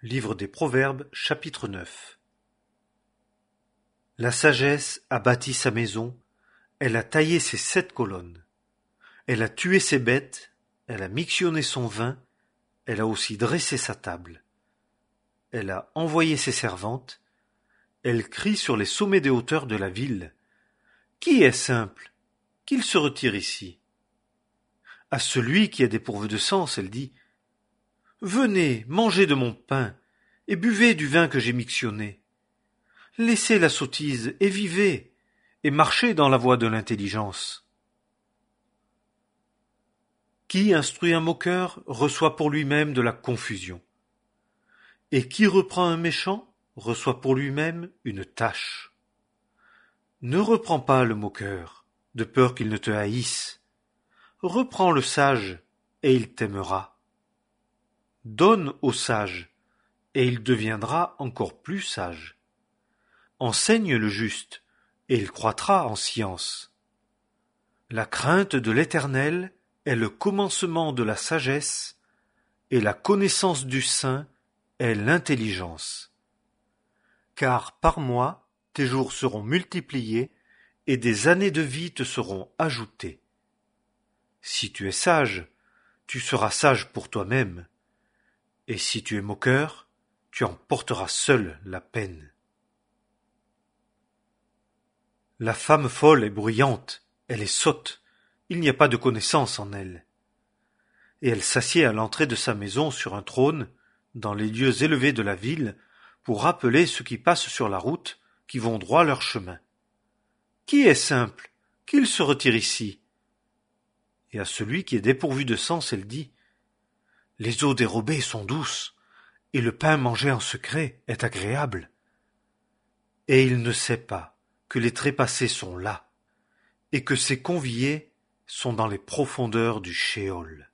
Livre des Proverbes, chapitre 9. La sagesse a bâti sa maison, elle a taillé ses 7 colonnes. Elle a tué ses bêtes, elle a mixionné son vin, elle a aussi dressé sa table. Elle a envoyé ses servantes, elle crie sur les sommets des hauteurs de la ville. Qui est simple? Qu'il se retire ici. À celui qui est dépourvu de sens, elle dit: Venez, mangez de mon pain, et buvez du vin que j'ai mixionné. Laissez la sottise et vivez, et marchez dans la voie de l'intelligence. Qui instruit un moqueur reçoit pour lui-même de la confusion. Et qui reprend un méchant reçoit pour lui-même une tâche. Ne reprends pas le moqueur, de peur qu'il ne te haïsse. Reprends le sage, et il t'aimera. Donne au sage, et il deviendra encore plus sage. Enseigne le juste, et il croîtra en science. La crainte de l'Éternel est le commencement de la sagesse, et la connaissance du saint est l'intelligence. Car par mois tes jours seront multipliés, et des années de vie te seront ajoutées. Si tu es sage, tu seras sage pour toi-même, et si tu es moqueur, tu en porteras seul la peine. La femme folle est bruyante, elle est sotte, il n'y a pas de connaissance en elle. Et elle s'assied à l'entrée de sa maison sur un trône, dans les lieux élevés de la ville, pour rappeler ceux qui passent sur la route, qui vont droit leur chemin. Qui est simple? Qu'il se retire ici. Et à celui qui est dépourvu de sens, elle dit: Les eaux dérobées sont douces, et le pain mangé en secret est agréable. Et il ne sait pas que les trépassés sont là, et que ses conviés sont dans les profondeurs du Sheol.